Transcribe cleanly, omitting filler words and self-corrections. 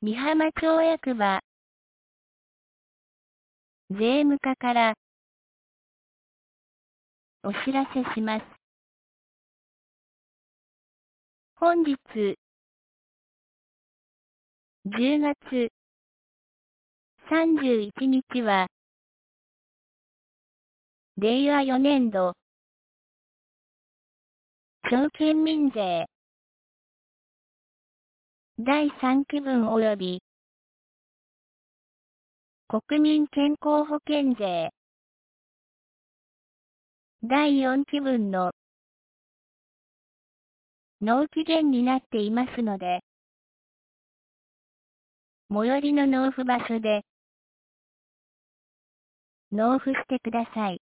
美浜町役場税務課からお知らせします。本日10月31日は令和4年度町県民税第3期分及び国民健康保険税第4期分の納期限になっていますので、最寄りの納付場所で納付してください。